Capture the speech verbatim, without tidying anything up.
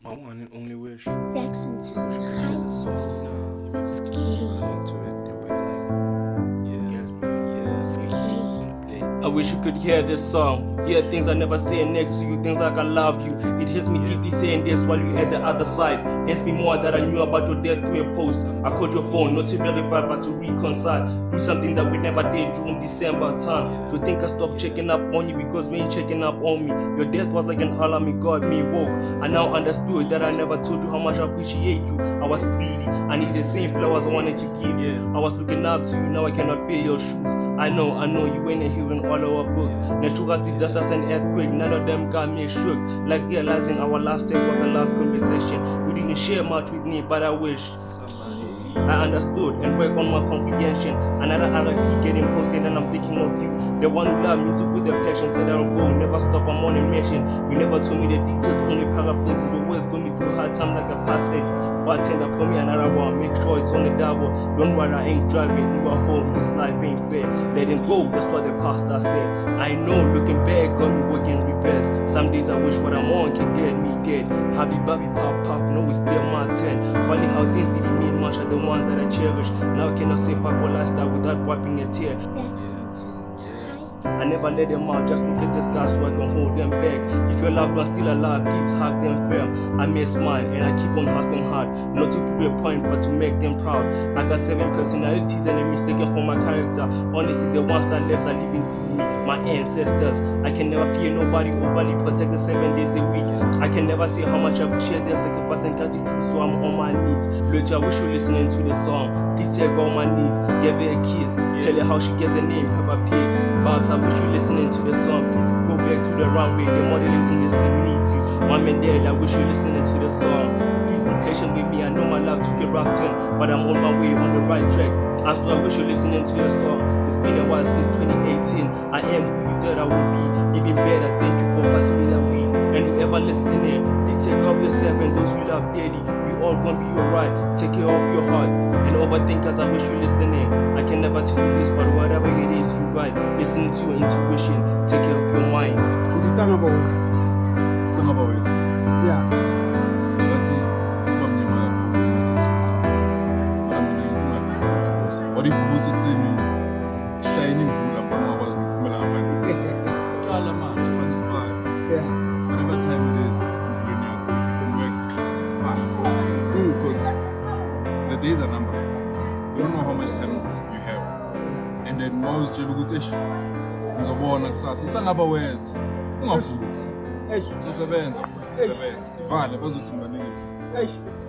My one and only wish. Flexington Heights. I wish you could hear this song. Hear things I never say next to you, things like I love you. It hits me deeply saying this while you at the other side. Hits me more that I knew about your death through a post. I called your phone, not to verify but to reconcile. Do something that we never did during December time. To think I stopped checking up on you because we ain't checking up on me. Your death was like an alarm, it got me woke. I now understood that I never told you how much I appreciate you. I was greedy, I needed simple, I was wanting to give you. I was looking up to you, now I cannot feel your shoes. I know, I know you ain't hearing all our books. Natural disasters and earthquake, none of them got me shook. Like realizing our last text was the last conversation. You didn't share much with me, but I wish I understood and work on my comprehension. Another R I P getting posted and I'm thinking of you. The one who loved music with a passion, said I'll go, never stop, I'm on a mission. You never told me the details, only paraphrases. The words got me through hard time like a passage. Bartender, pour me another one, make sure it's on the double. Don't worry, I ain't driving, you are home, this life ain't fair. Let him go, that's what the pastor said. I know, looking back, got me working reverse. Some days I wish what I'm on can get me dead. Happy Bobby Pop Pop, no it's still my turn. Funny how things didn't mean much, are the one that I cherish. Now I cannot say fuck or lifestyle without wiping a tear. I never let them out, just look at the sky so I can hold them back. If your loved one's still alive, please hug them firm. I may smile and I keep on hustling hard, not to prove a point but to make them proud. I got seven personalities and I'm mistaken for my character. Honestly, the ones that left are living through me, my ancestors. I can never fear nobody, overly protected seven days a week. I can never say how much I appreciate their sacrifice and cut it through, so I'm on my knees. Look, I wish you listening to the song. Please take her on my knees, give her a kiss, tell her how she get the name Peppa Pig. Babs, I wish you listening to the song. Please go back to the runway, the modeling industry needs you. Mom and dad, I wish you listening to the song. Please be patient with me, I know my love took a rough turn, but I'm on my way, on the right track. As to I wish you listening to the song. It's been a while since twenty eighteen. I am who you thought I would be. Even better, thank you for passing me that weed. And whoever listening, please take care of yourself and those you love daily. You all gonna be alright, take care of your heart. And overthinkers, I wish you listening. I can never tell you this, but whatever it is, you right. Listen to your intuition, take care of your mind. Is it song about us? Song about us? Yeah. But what if you was it in shining food up on my was with all man, on the spot. Yeah. Whatever time it is, you know, if you can work smart. Mm. Because the days are numbered. You don't know how much time you have. And then more is Jelugutish. There's a war next us. It's another ways. No food. So seven, seven. Vale, was it in the negative?